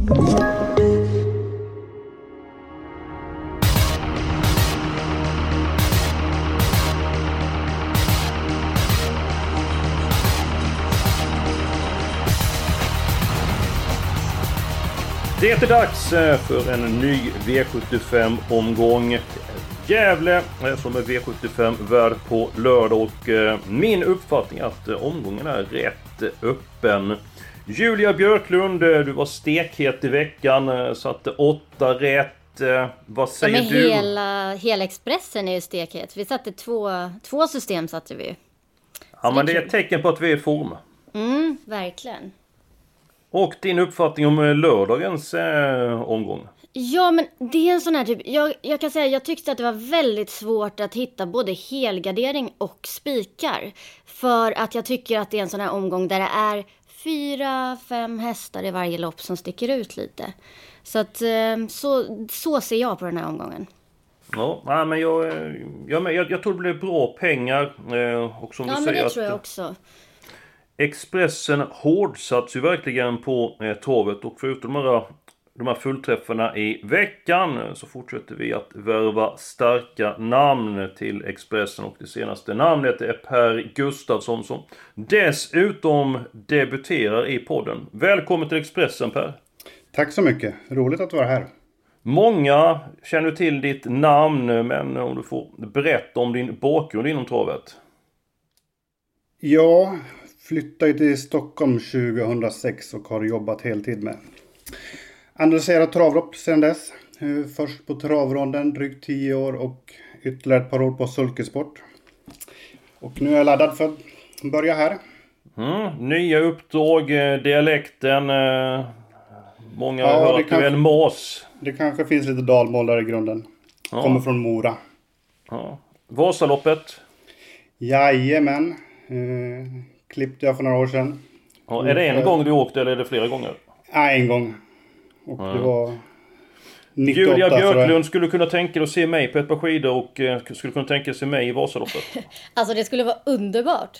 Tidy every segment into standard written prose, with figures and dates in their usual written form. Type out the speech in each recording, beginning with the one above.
Det är dags för en ny V75-omgång. Gävle som är V75-värd på lördag och min uppfattning är att omgången är rätt öppen. Julia Björklund, du var stekhet i veckan, satte 8 rätt. Vad säger du? Hela Expressen är ju stekhet. Vi satte två system satte vi. Ja, men det är ett tecken på att vi är i form. Verkligen. Och din uppfattning om lördagens omgång? Ja, men det är en sån här typ... Jag kan säga, jag tyckte att det var väldigt svårt att hitta både helgardering och spikar. För att jag tycker att det är en sån här omgång där det är 4-5 hästar i varje lopp som sticker ut lite. Så att så ser jag på den här omgången. Ja, men jag tror det blir bra pengar. Och som du säger, men det tror jag också. Expressen hårdsats ju verkligen på travet, och förutom de här fullträffarna i veckan så fortsätter vi att värva starka namn till Expressen, och det senaste namnet är Per Gustafsson som dessutom debuterar i podden. Välkommen till Expressen, Per. Tack så mycket, roligt att vara här. Många känner till ditt namn, men om du får berätta om din bakgrund inom travet. Jag flyttade till Stockholm 2006 och har jobbat heltid med analyserat travlopp sedan dess. Först på travronden drygt 10 år och ytterligare ett par år på sulkesport. Och nu är jag laddad för att börja här. Nya uppdrag, dialekten, många har hört att du är en mas. Det kanske finns lite dalmål där i grunden. Ja. Kommer från Mora. Ja. Vasaloppet? Jajamän. Klippte jag för några år sedan. Ja, är det en gång du åkte eller är det flera gånger? Nej, en gång. Och det var 98. Julia Björklund, skulle kunna tänka dig att se mig på ett par skidor och skulle kunna tänka dig att se mig i Vasaloppet? Alltså det skulle vara underbart.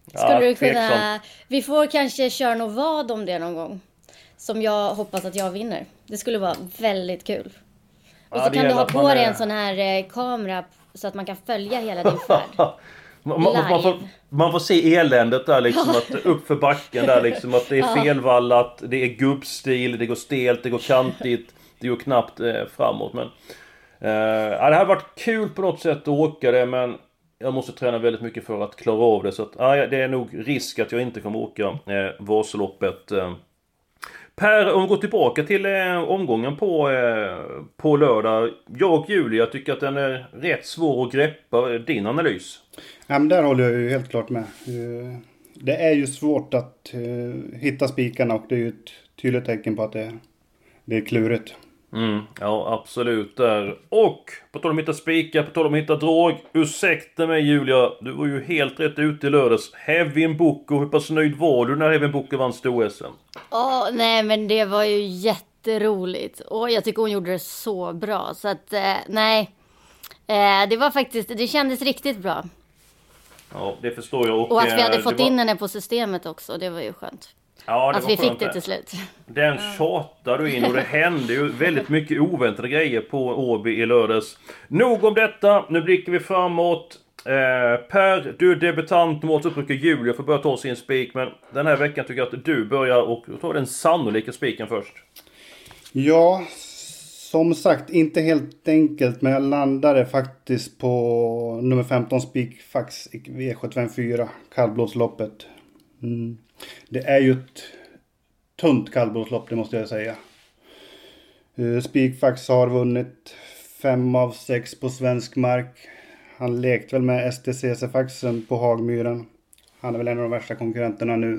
Vi får kanske köra något vad om det någon gång. Som jag hoppas att jag vinner. Det skulle vara väldigt kul. Och så kan du ha på dig en sån här kamera så att man kan följa hela din färd. Man får se eländet där liksom, att upp för backen där liksom, att det är felvallat, det är gubbstil, det går stelt, det går kantigt, det går knappt framåt, men det har varit kul på något sätt att åka det, men jag måste träna väldigt mycket för att klara av det, så att det är nog risk att jag inte kommer åka Vasaloppet. Per, om vi går tillbaka till omgången på lördag. Jag och Julia tycker att den är rätt svår att greppa. Din analys? Ja, men där håller jag ju helt klart med. Det är ju svårt att hitta spikarna, och det är ju ett tydligt tecken på att det är klurigt. Ja, absolut där. Och på tal om att hitta spikar, på tal om att hitta drag. Ursäkta mig Julia, du var ju helt rätt ute i lördags. Hevin Boko, hur pass nöjd var du när Hevin Boko vann stor-SM? Nej, men det var ju jätteroligt. Och jag tycker hon gjorde det så bra. Så att, det var faktiskt, det kändes riktigt bra. Ja, det förstår jag. Och att vi hade fått in henne på systemet också, det var ju skönt. Ja, att vi fick det till slut. Den tjatar du in, och det hände ju väldigt mycket oväntade grejer på Åby i lördags. Nog om detta, nu blickar vi framåt. Per, du är debutant, normalt brukar Julia få börja ta sin spik, men den här veckan tycker jag att du börjar och tar den sannolika spiken först. Ja, som sagt, inte helt enkelt, men jag landade faktiskt på nummer 15 spikfax i V754, kallblodsloppet. Det är ju ett tunt kallblodslopp, det måste jag säga. Spikfax har vunnit 5 av 6 på svensk mark. Han lekte väl med STCC-faxen på Hagmyren. Han är väl en av de värsta konkurrenterna nu.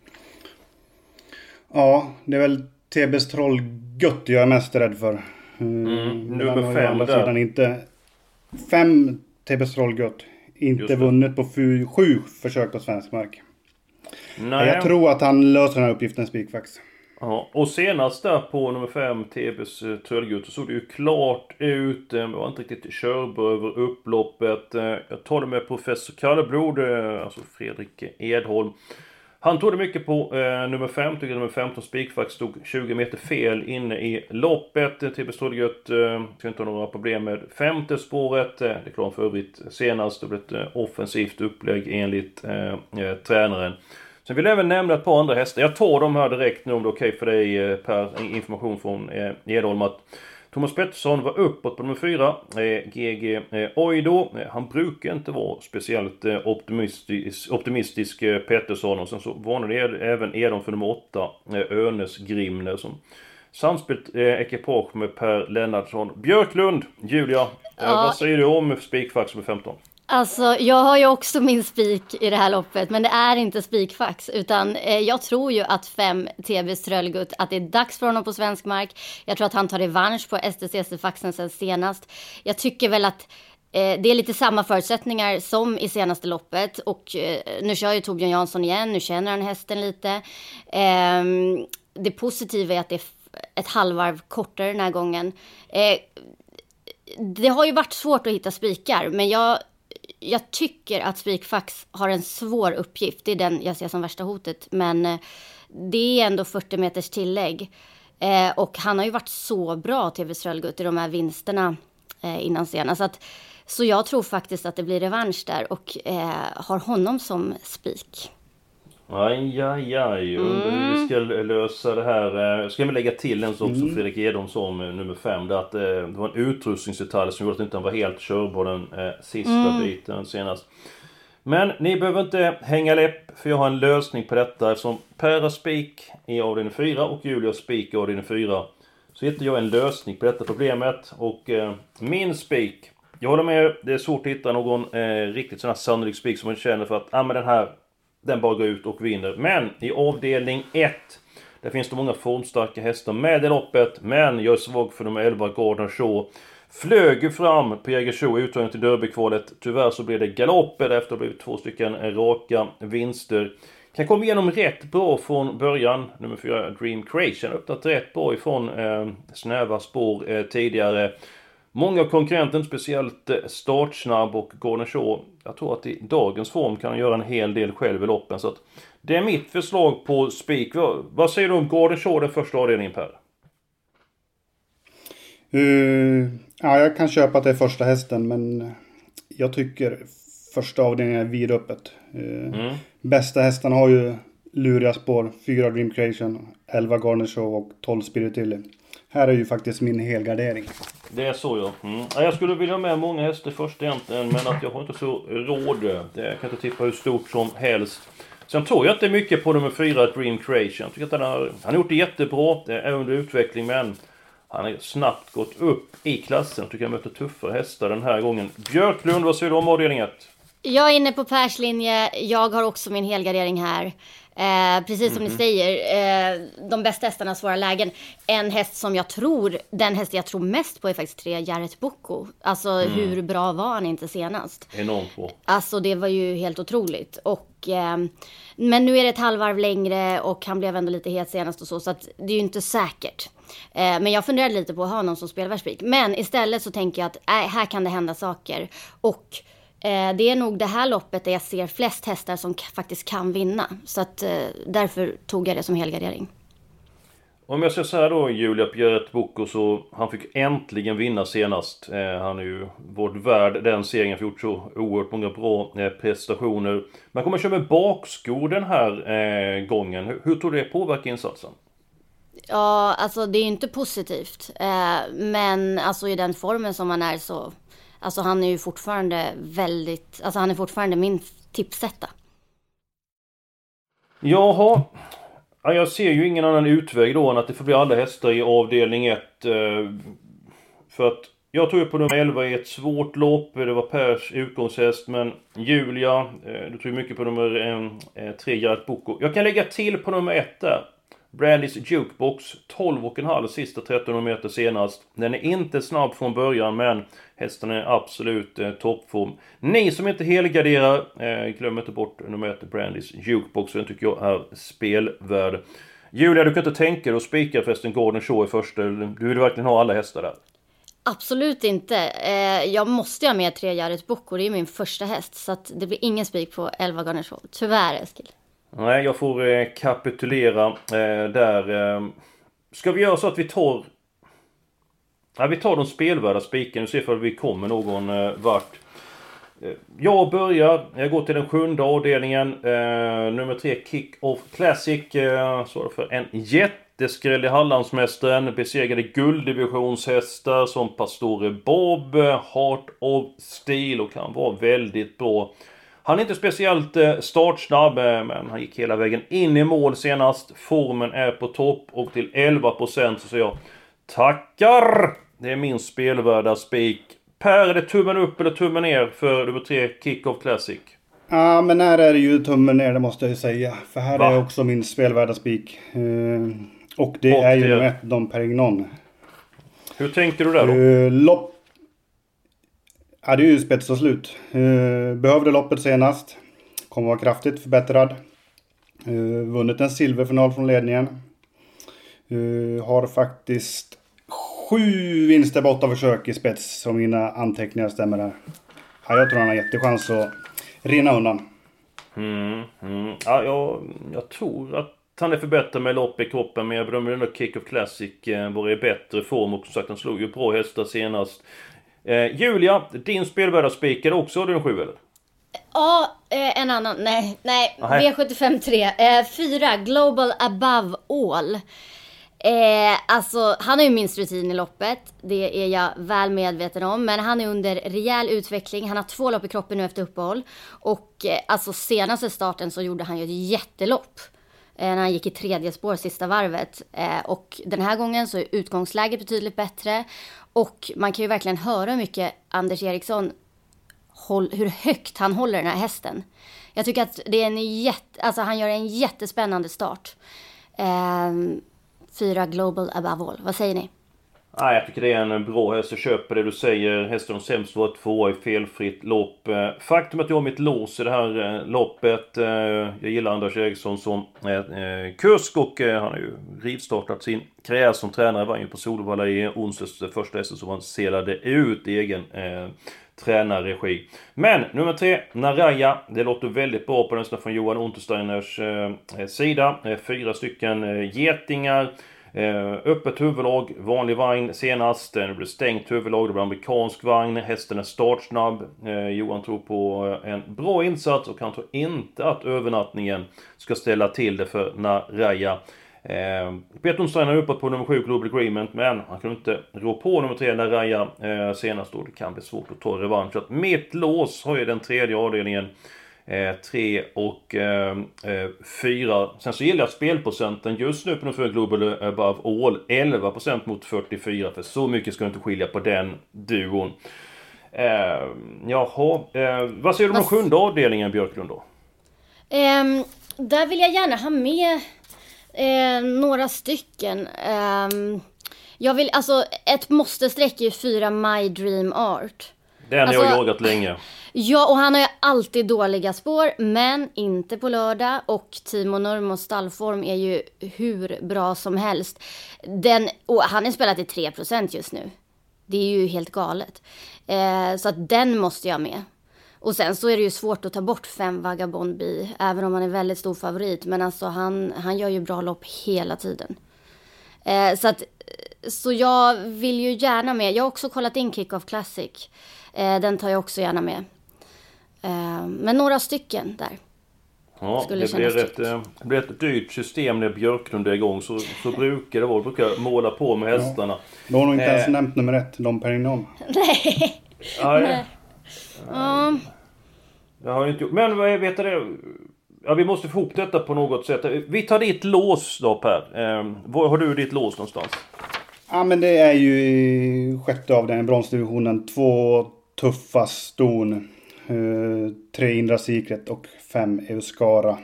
Ja, det är väl TBs Trollgött jag är mest rädd för. Nummer 5 där. Inte 5 TBs Trollgött. Inte vunnit på 7 försök på svensk mark. Nej. Jag tror att han löser den här uppgiften spikfax. Ja, och senast där på nummer 5 TBs Trollgött så såg det ju klart ut. Det var inte riktigt körbar över upploppet. Jag tar det med professor Kallblod, alltså Fredrik Edholm. Han tog det mycket på nummer 5. Tycker nummer 15 Spikfax stod 20 meter fel inne i loppet. TB Stålgött ska inte ha några problem med femte spåret. Det är klart för övrigt senast. Det blev ett offensivt upplägg enligt tränaren. Sen vill jag även nämna ett par andra hästar. Jag tar dem här direkt nu om det är okej för dig per information från Edholm att Thomas Pettersson var uppåt på nummer 4, GG Oido. Han brukar inte vara speciellt optimistisk Pettersson. Och sen så varnade även Edholm för nummer 8, Önes Grimner, som samspelt ekipage med Per Lennartsson. Björklund, Julia, vad säger du om Spikfax med 15? Alltså, jag har ju också min spik i det här loppet, men det är inte Spikfax, utan jag tror ju att 5 TB Strölgut, att det är dags för honom på svensk mark. Jag tror att han tar revansch på STCC-faxen sen senast. Jag tycker väl att det är lite samma förutsättningar som i senaste loppet, och nu kör ju Torbjörn Jansson igen, nu känner han hästen lite. Det positiva är att det är ett halvvarv kortare den här gången. Det har ju varit svårt att hitta spikar, men jag tycker att Spikfax har en svår uppgift. Det är den jag ser som värsta hotet. Men det är ändå 40 meters tillägg. Och han har ju varit så bra, TV Strölgut, i de här vinsterna innan senast. Så jag tror faktiskt att det blir revansch där. Och har honom som spik. Aj, undrar hur vi ska lösa det här. Ska vi lägga till en sak som Fredrik Edholm som nummer 5, att det var en utrustningsdetalj som gjorde att han var helt körbar den sista biten senast. Men ni behöver inte hänga läpp, för jag har en lösning på detta. Eftersom Per har spik i avdelning 4 och Julia spik i avdelning 4, så hittar jag en lösning på detta problemet. Och min spik, jag håller med, det är svårt att hitta någon riktigt sån här sannolik spik som man känner för att men den här, den bara går ut och vinner. Men i avdelning 1, där finns det många formstarka hästar med i loppet. Men jag är svag för nummer 11, Gordon Shaw. Flög fram på Jägersro uttagning till derbykvalet. Tyvärr så blev det galopper efter att det blivit 2 stycken raka vinster. Kan komma igenom rätt bra från början. Nummer 4, Dream Creation, öppnat rätt bra ifrån snäva spår tidigare. Många av konkurrenten, speciellt startsnabb, och Gordon Shaw, jag tror att i dagens form kan han göra en hel del själv i loppen. Så att det är mitt förslag på spik. Vad säger du om Gordon Shaw, den första avdelningen, Per? Ja, jag kan köpa att det är första hästen, men jag tycker första avdelningen är vidöppet. Bästa hästarna har ju luriga spår, 4 Dream Creation, 11 Gordon Shaw och 12 Spiritilli. Här är ju faktiskt min helgardering. Det är så, ja. Jag skulle vilja ha med många hästar först egentligen, men att jag har inte så råd. Jag kan inte tippa hur stort som helst. Sen tror jag inte mycket på nummer 4, Dream Creation. Jag tycker att han har gjort det jättebra. Det är under utveckling, men han har snabbt gått upp i klassen. Jag tycker jag möter tuffare hästar den här gången. Björklund, vad säger du om avdelning 1? Jag är inne på Pers linje. Jag har också min helgardering här. Precis som ni säger, de bästa hästarna har svåra lägen. En häst som jag tror, den häst jag tror mest på är faktiskt 3 Jarret Boko. Alltså hur bra var han inte senast? Enormt bra. Alltså det var ju helt otroligt. Och, men nu är det ett halvvarv längre och han blev ändå lite het senast och så att det är ju inte säkert. Men jag funderade lite på att ha någon som spelvärldsspik. Men istället så tänker jag att här kan det hända saker. Och det är nog det här loppet där jag ser flest hästar som faktiskt kan vinna. Så att därför tog jag det som helgardering. Om jag ska säga då, Julia, Jarret Boko, så han fick äntligen vinna senast. Han är ju vårt värd den serien, för gjort så oerhört många bra prestationer. Man kommer köra med bakskor den här gången. Hur tror du det påverkar insatsen? Ja, alltså det är ju inte positivt. Men alltså i den formen som han är så... Alltså han är ju fortfarande väldigt... Alltså han är fortfarande min tipsetta. Jaha. Ja, jag ser ju ingen annan utväg då än att det får bli alla hästar i avdelning 1. För att jag tror på nummer 11 i ett svårt lopp. Det var Pers utgångshäst. Men Julia, du tror mycket på nummer 3 Jarret Boko. Jag kan lägga till på nummer 1 där. Brandys Jukebox, 12,5 sista 13 meter senast. Den är inte snabb från början, men hästen är absolut toppform. Ni som inte helgarderar, glöm inte bort nummer 1 Brandys Jukebox. Den tycker jag är spelvärd. Julia, du kan inte tänka dig att spika förresten Gordon Shaw i första. Du vill verkligen ha alla hästar där? Absolut inte. Jag måste ha med 3 Jarret Boko. Det är min första häst. Så att det blir ingen spik på 11 Gordon Shaw. Tyvärr, Eskil. Nej, jag får kapitulera där. Ska vi göra så att vi tar... Ja, vi tar de spelvärda spiken och ser om vi kommer någon vart. Jag börjar. Jag går till den 7:e avdelningen. Nummer 3, Kick-Off Classic. Så för en jätteskräll i Hallandsmästaren. Besegrade gulddivisionshästar som Pastore Bob, Heart of Steel, och han var väldigt bra. Han är inte speciellt startsnabb, men han gick hela vägen in i mål senast. Formen är på topp, och till 11% så säger jag tackar! Det är min spelvärda spik. Per, är det tummen upp eller tummen ner för nummer 3, Kick-Off Classic? Ja, men här är det ju tummen ner, det måste jag ju säga. För här är också min spelvärda spik. Och det är ju nummer 1, Dom Perignon. Hur tänker du där då? Lopp... Ja, det är ju spets och slut. Behövde loppet senast. Kommer vara kraftigt förbättrad. Vunnit en silverfinal från ledningen. Har faktiskt 7 vinster på 8 försök i spets, som mina anteckningar stämmer här. Ja, jag tror han har jättechans att rinna undan. Ja, jag tror att han är förbättrad med lopp i kroppen, men jag bedömer ändå Kick-Off Classic var i bättre form, och som sagt han slog ju bra hästar senast. Julia, din spelvärda spik är också den 7 eller? Ja, en annan. Nej. V75 3. 4, Global Above All. Alltså, han har ju minst rutin i loppet. Det är jag väl medveten om. Men han är under rejäl utveckling. Han har 2 lopp i kroppen nu efter uppehåll. Och alltså senaste starten så gjorde han ju ett jättelopp. När han gick i 3:e spår sista varvet. Och den här gången så är utgångsläget betydligt bättre. Och man kan ju verkligen höra hur mycket Anders Eriksson, hur högt han håller den här hästen. Jag tycker att det är han gör en jättespännande start. 4, Global Above All. Vad säger ni? Nej, jag tycker det är en bra häst. Jag köper det du säger. Hästen har sämst var 2 i felfritt lopp. Faktum att jag har mitt lås i det här loppet. Jag gillar Anders Eriksson som kusk, och han har ju rivstartat sin karriär som tränare. Var ju på Solvalla i onsdags, första hästen som han selade ut i egen tränarregi. Men nummer 3, Naraya. Det låter väldigt bra på den från Johan Untersteiners sida. 4 stycken getingar. Öppet huvudlag, vanlig vagn senast. Det blir stängt huvudlag, det blir amerikansk vagn. Hästen är startsnabb. Johan tror på en bra insats, och han tror inte att övernattningen ska ställa till det för Naraya. Peter Untersteiner är uppåt på nummer 7, Global Agreement, men han kan inte rå på nummer 3, Naraya senast, och det kan bli svårt att ta revansch. Så att mitt lås har ju den 3:e avdelningen, 3 och 4. Sen så gillar jag spelprocenten just nu på den för Global Above All. 11% mot 44. För så mycket ska inte skilja på den duon. Vad säger du om den 7:e avdelningen, Björklund då? Där vill jag gärna ha med några stycken. Jag vill, alltså ett måste-streck är ju 4, My Dream Art. Den har jag jagat länge. Ja, och han har ju alltid dåliga spår, men inte på lördag. Och Timo Nurmos stallform är ju hur bra som helst. Och han är spelat i 3% just nu. Det är ju helt galet. Så att den måste jag med. Och sen så är det ju svårt att ta bort 5 Vagabond Bee, även om han är väldigt stor favorit. Men alltså han gör ju bra lopp hela tiden. Så jag vill ju gärna med. Jag har också kollat in Kick-Off Classic. Den tar jag också gärna med. Men några stycken där. Ja, det blir ett dyrt system när Björklund är igång. Så brukar det vara. Brukar måla på med hästarna. Då har nog inte ens nämnt nummer 1, Dom Perignon. Nej. Nej. Jag har inte gjort. Men vad vet du? Ja, vi måste få ihop detta på något sätt. Vi tar ditt lås då, Per. Var har du ditt lås någonstans? Ja, men det är ju i 6:e avdelningen, bronsdivisionen. 2 tuffa ston. 3 Indra Secret och 5 Euskara.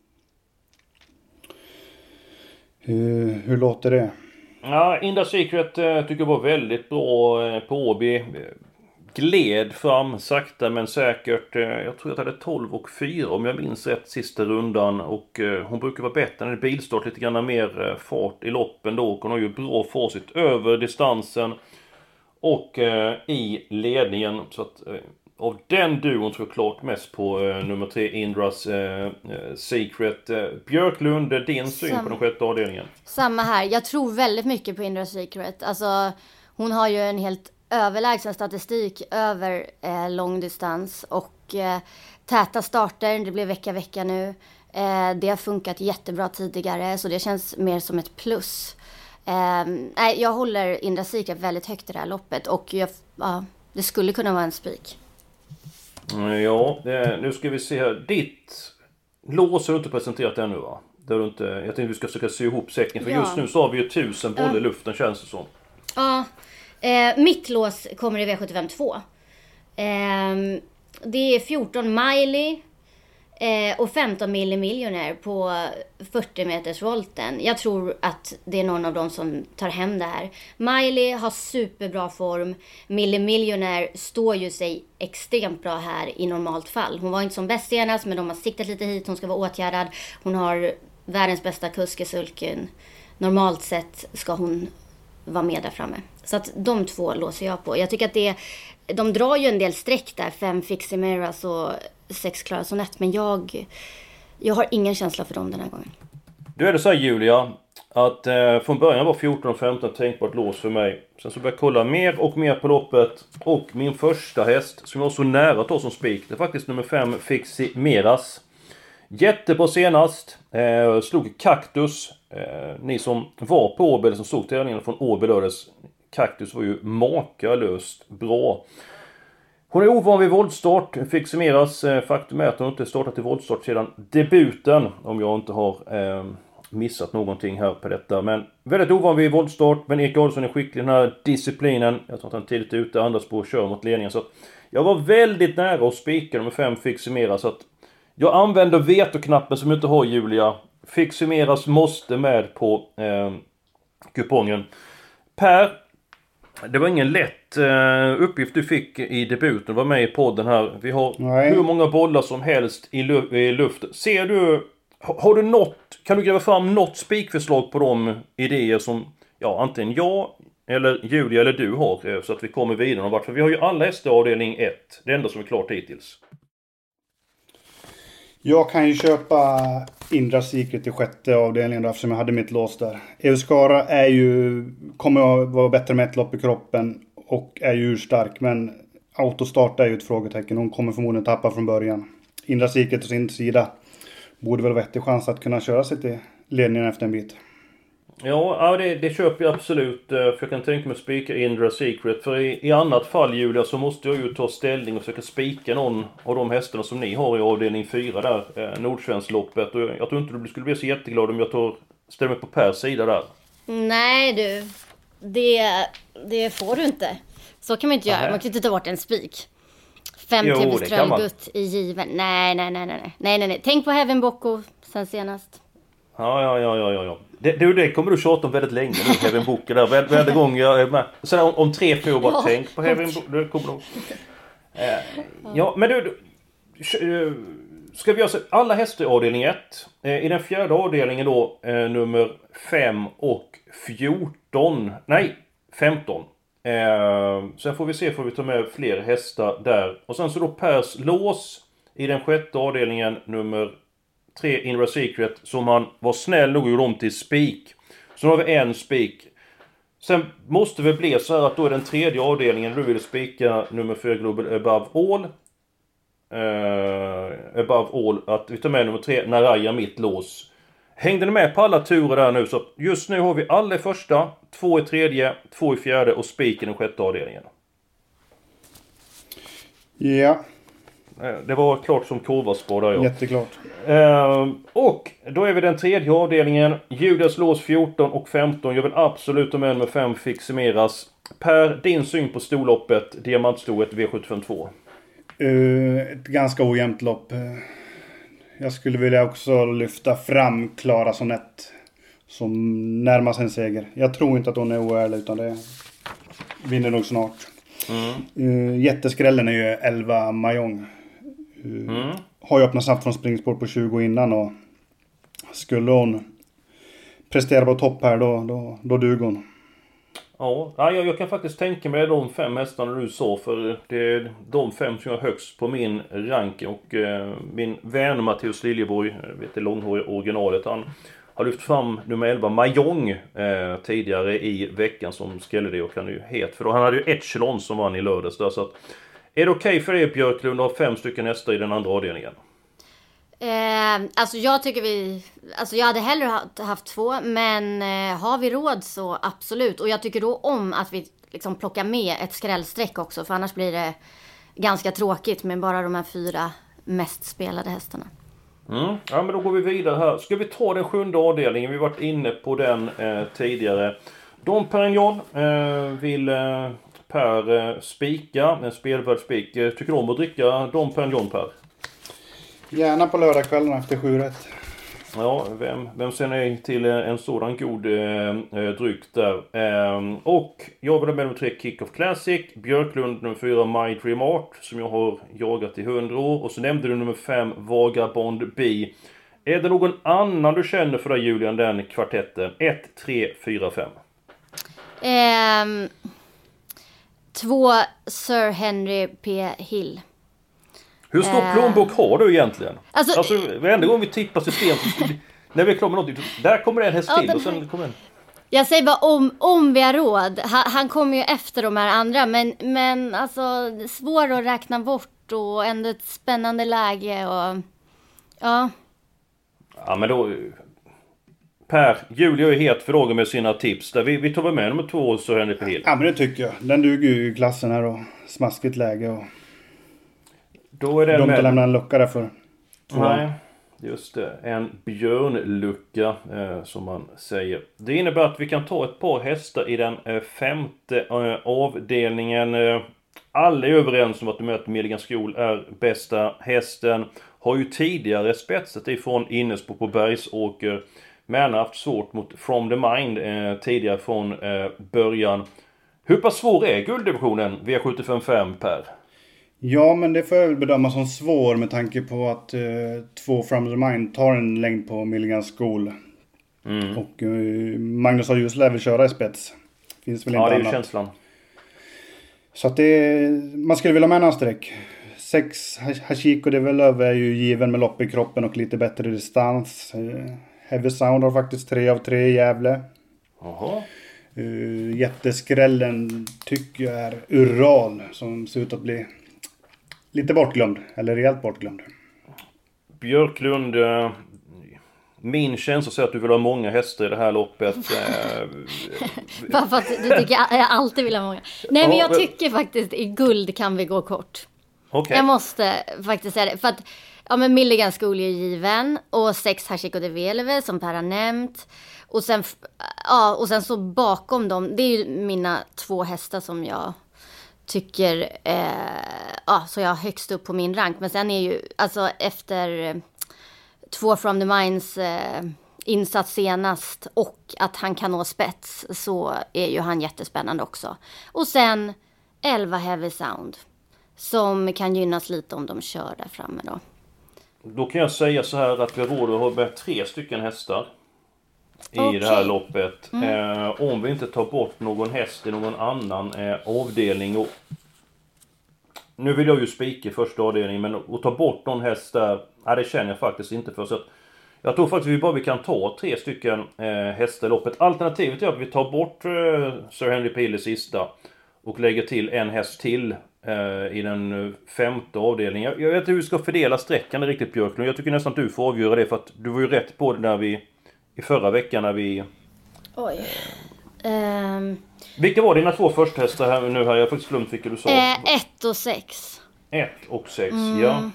Hur låter det? Ja, Indra Secret tycker jag var väldigt bra på Åby. Gled fram sakta men säkert. Jag tror att jag hade 12 och 4 om jag minns rätt sista rundan. Och hon brukar vara bättre när det är bilstart, lite grann mer fart i loppen då. Hon har ju bra facit över distansen och i ledningen. Så att av den duon tror jag klart mest på nummer 3 Indras Secret. Björklund, din syn på den sjätte avdelningen? Samma här. Jag tror väldigt mycket på Indras Secret. Alltså, hon har ju en helt överlägsen statistik över långdistans och täta starter. Det blir vecka nu. Det har funkat jättebra tidigare, så det känns mer som ett plus. Jag håller Indras Secret väldigt högt i det här loppet, och det skulle kunna vara en spik. Ja, nu ska vi se här. Ditt lås har du inte presenterat ännu, va? Det har du inte. Jag tänkte vi ska försöka sy ihop säcken, för just nu så har vi ju 1000 bollar i luften, känns det som. Ja, mitt lås kommer i V75 2. Det är 14 Miley och 15 Miljonär på 40 meters volten. Jag tror att det är någon av dem som tar hem det här. Miley har superbra form. Miljonär står ju sig extremt bra här i normalt fall. Hon var inte som bäst senast, men de har siktat lite hit. Hon ska vara åtgärdad. Hon har världens bästa kusk i sulken. Normalt sett ska hon vara med där framme. Så att de två låser jag på. Jag tycker att de drar ju en del streck där. 5 Fiximeras och 6 Clara Sonett. Men jag har ingen känsla för dem den här gången. Du är det så här, Julia, att från början var 14 och 15 tänkbart lås för mig. Sen så började jag kolla mer och mer på loppet. Och min första häst som var så nära att ta som spik, det är faktiskt nummer 5 Fiximeras. Jättebra senast. Slog Kaktus. Ni som var på Åby, eller som såg tävlingen från Åby lördags. Kaktus var ju makalöst bra. Hon är ovan vid voltstart. Fiximeras. Faktum är att hon inte startat i voltstart sedan debuten. Om jag inte har missat någonting här på detta. Men väldigt ovan vid voltstart. Men Erik Adolfsson är skicklig i den här disciplinen. Jag tror att han tidigt ute, andra spår kör mot ledningen. Så jag var väldigt nära att spika med 5 Fiximeras. Så att jag använder vetoknappen som inte har, Julia. Fiximeras måste med på kupongen. Per, det var ingen lätt uppgift du fick i debuten. Var med i podden här. Vi har hur många bollar som helst i luften. Ser du, har du kan du gräva fram något spikförslag på de idéer som antingen jag eller Julia eller du har, så att vi kommer vidare? För vi har ju alla hästar avdelning 1. Det enda som är klart hittills. Jag kan ju köpa Indras Secret i sjätte avdelningen då, eftersom jag hade mitt lås där. Euskara kommer att vara bättre med ett lopp i kroppen och är ju urstark, men autostart är ju ett frågetecken. Hon kommer förmodligen tappa från början. Indras Secret på sin sida borde väl vettig chans att kunna köra sig till ledningen efter en bit. Ja, det köper jag absolut. För jag kan tänka mig att spika Indra Secret. För i annat fall, Julia, så måste jag ju ta ställning och försöka spika någon av de hästarna som ni har i avdelning 4 där. Nordsvenskloppet. Och jag tror inte du skulle bli så jätteglad om jag ställer mig på Pers sida där. Nej du, det får du inte. Så kan man inte göra. Man kan inte ta bort en spik. 5 timmars tröllgutt i given. Nej. Tänk på Heaven Bocco sen senast. Ja. Det kommer du tjata om väldigt länge nu, Heaven Bocco där. Varje gång jag är med. Så om 3 får bara tänk på Heaven Bocco. Ja, men du ska vi göra så alla hästar i avdelning 1. I den fjärde avdelningen då nummer 5 och 14. Nej, 15. Sen får vi ta med fler hästar där. Och sen så då Pers lås i den sjätte avdelningen nummer 3 Indra Secret, som han var snäll nog och gjorde om till spik. Så nu har vi en spik. Sen måste det bli så här att då är den tredje avdelningen du vill spika nummer 4 Global Above All. Att vi tar med nummer 3 Naraya mitt lås. Hängde ni med på alla turer där nu? Så just nu har vi alla i första, 2 i tredje, 2 i fjärde och spik i den sjätte avdelningen. Ja. Det var klart som korvaspår där. Jätteklart. Och då är vi den tredje avdelningen. Judas lås 14 och 15. Jag vill absolut ha med 5 Fiximeras. Per, din syn på storloppet, diamantstoet V752? Ett ganska ojämnt lopp. Jag skulle vilja också lyfta fram Clara Sonett som närmar sig en seger. Jag tror inte att hon är oärlig, utan det vinner nog snart. Jätteskrällen är ju 11 Mahjong. Har ju öppnat snabbt från springspår på 20 innan, och skulle hon prestera på topp här då duger hon. Ja, jag kan faktiskt tänka mig de 5 hästarna du sa, för det är de 5 som jag har högst på min ranking. Och min vän Mattias Liljeborg, vet det långhåriga originalet, han har lyft fram nummer 11 Mahjong tidigare i veckan som skulle det, och han är ju het. För då han hade ju Echelon som vann i lördags där, så att, är det okej för dig Björklund att ha 5 stycken hästar i den andra avdelningen? Alltså jag tycker jag hade hellre haft 2, men har vi råd så absolut. Och jag tycker då om att vi liksom plockar med ett skrällsträck också, för annars blir det ganska tråkigt med bara de här 4 mest spelade hästarna. Ja, men då går vi vidare här. Ska vi ta den 7:e avdelningen? Vi har varit inne på den tidigare. Dom Perignon vill Per spika, en spelvärd spik. Tycker du om att dricka Dom Perignon, Per? Gärna på lördagskvällen efter 7-1. Ja, vem ser nej till en sådan god dryck där. Och jag vill ha med nummer 3 Kick of Classic, Björklund nummer 4 My Dream Art, som jag har jagat i 100 år. Och så nämnde du nummer 5 Vagabond B. Är det någon annan du känner för dig, Julian, den kvartetten? 1, 3, 4, 5. 2 Sir Henry P. Hill. Hur stor plånbok har du egentligen? Alltså varenda gång vi tippar system så när vi är klara med något, där kommer det en häst till och sen kommer en. Jag säger bara om vi har råd. Han kommer ju efter de här andra, men alltså svår att räkna bort och ändå ett spännande läge och ja. Ja, men då Per, Julia är helt fråga med sina tips där. Vi tar väl med nummer 2 så Henry P. Hill. Ja, men det tycker jag. Den duger ju i klassen här och smaskigt läge och då är det de lämnar en lucka där för 2. Nej, just det. En björnlucka som man säger. Det innebär att vi kan ta ett par hästar i den 5:e avdelningen. Alla är överens om att Milligan School är bästa hästen. Har ju tidigare spetsat ifrån Innesbo på Bergsåker. Men har haft svårt mot From the Mind tidigare från början. Hur pass svår är gulddivisionen V75-5, Per? Ja, men det får jag väl bedöma som svår med tanke på att 2 From the Mind tar en längd på Milligan School. Och Magnus har just lär köra i spets. Finns väl inte annat. Ja, det är annat. känslan. Så att man skulle vilja ha med en streck. 6 Hachiko de Velöv är ju given med lopp i kroppen och lite bättre distans. Heavy Sound har faktiskt 3 av 3 i Gävle. Jaha. Jätteskrällen tycker jag är Ural, som ser ut att bli lite bortglömd. Eller rejält bortglömd. Björklund, min känsla säger att du vill ha många hästar i det här loppet. Bara för att du tycker jag alltid vill ha många. Nej, men jag tycker faktiskt i guld kan vi gå kort. Okay. Jag måste faktiskt säga det. För att men Milligan School är given. Och 6 Hachiko de Velöv som Per har nämnt. Och sen så bakom dem, det är ju mina 2 hästar som jag tycker så jag har högst upp på min rank. Men sen är ju alltså efter 2 From the Minds insats senast och att han kan nå spets, så är ju han jättespännande också. Och sen 11 Heavy Sound som kan gynnas lite om de kör där framme då. Då kan jag säga så här att vi har råd att ha med 3 stycken hästar i det här loppet. Om vi inte tar bort någon häst i någon annan avdelning. Och nu vill jag ju spika i första avdelningen, men att ta bort någon häst där, det känner jag faktiskt inte för. Så att jag tror faktiskt att vi kan ta 3 stycken hästar i loppet. Alternativet är att vi tar bort Sir Henry P. Hill sista och lägger till en häst till i den 5:e avdelningen. Jag vet inte hur vi ska fördela sträckan riktigt, Björklund. Jag tycker nästan att du får avgöra det, för att du var ju rätt på det när i förra veckan när vi... Oj. Vilka var dina 2 första hästar här nu här? Jag har faktiskt glömt vilka du sa. 1 och 6. 1 och 6, ja.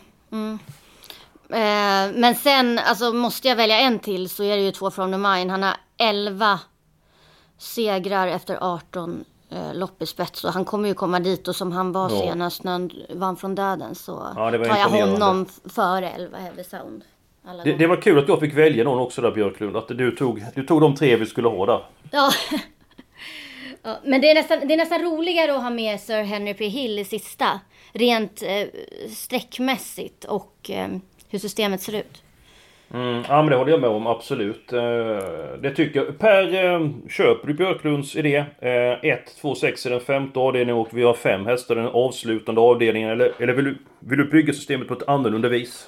Men sen, alltså måste jag välja en till, så är det ju 2 From the Mind. Han har 11 segrar efter 18 lopp i spets. Och han kommer ju komma dit, och som han var senast när han vann från döden, så tar jag honom före 11 Heavy Sound. Det var kul att jag fick välja någon också där, Björklund. Att du tog de 3 vi skulle ha där. Ja. Ja, men det är nästan roligare att ha med Sir Henry P. Hill i sista. Rent sträckmässigt och hur systemet ser ut. Ja, men det håller jag med om, absolut. Det tycker jag. Per, köper du Björklunds idé? 1, 2, 6 är den 5:e avdelningen och vi har 5 hästar den avslutande avdelningen. Eller vill du bygga systemet på ett annorlunda vis?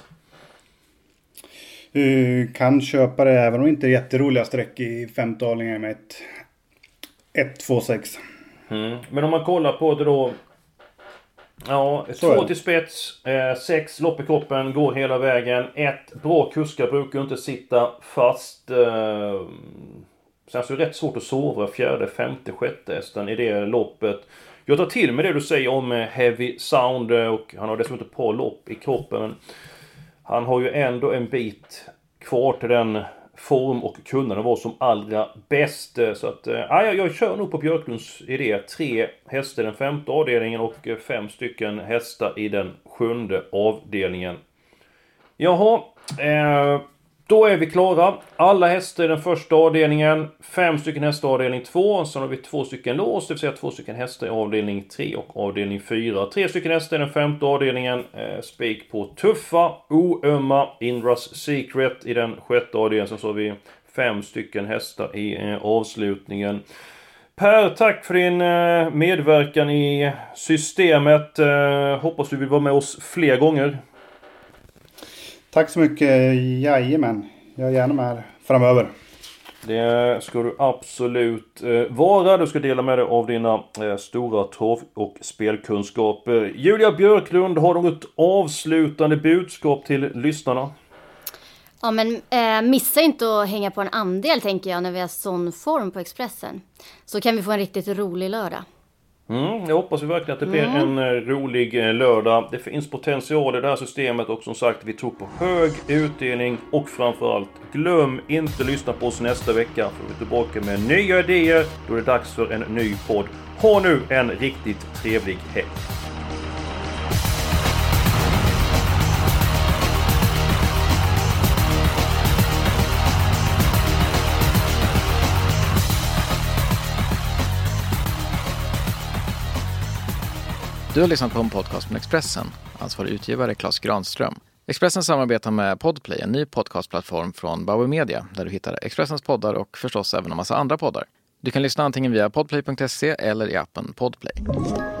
Kan köpa det även om inte är jätteroliga streck i 5:e avdelningen med 1, 2, 6. Men om man kollar på det då. Ja, 2 till spets, 6 lopp i kroppen, går hela vägen. 1 bra kuskar brukar inte sitta fast. Sen så är det rätt svårt att sova 4:e, 5:e, 6:e hästen i det loppet. Jag tar till med det du säger om Heavy Sound, och han har dessutom ett par lopp i kroppen. Men han har ju ändå en bit kvar till den form och kunnande var som allra bäst. Så att jag kör nog på Björklunds idé. 3 hästar i den 5:e avdelningen och 5 stycken hästar i den 7:e avdelningen. Jaha, då är vi klara. Alla hästar i den första avdelningen, 5 stycken hästar i avdelning 2. Sen har vi 2 stycken lås, det vill säga 2 stycken hästar i avdelning 3 och avdelning 4. 3 stycken hästar i den 5:e avdelningen, spik på tuffa, oömma, Indras Secret i den 6:e avdelningen. Sen så har vi 5 stycken hästar i avslutningen. Per, tack för din medverkan i systemet. Hoppas du vill vara med oss fler gånger. Tack så mycket, jajamän. Jag är gärna med här framöver. Det ska du absolut vara. Du ska dela med dig av dina stora trav- och spelkunskaper. Julia Björklund, har något avslutande budskap till lyssnarna? Ja, men missa inte att hänga på en andel, tänker jag, när vi har sån form på Expressen. Så kan vi få en riktigt rolig lördag. Jag hoppas verkligen att det blir en rolig lördag. Det finns potential i det här systemet och som sagt, vi tror på hög utdelning och framförallt, glöm inte att lyssna på oss nästa vecka för vi är tillbaka med nya idéer. Då är det dags för en ny podd. Ha nu en riktigt trevlig helg. Du har lyssnat på en podcast från Expressen. Ansvarig utgivare Claes Granström. Expressen samarbetar med Podplay, en ny podcastplattform från Bauer Media, där du hittar Expressens poddar och förstås även en massa andra poddar. Du kan lyssna antingen via podplay.se eller i appen Podplay.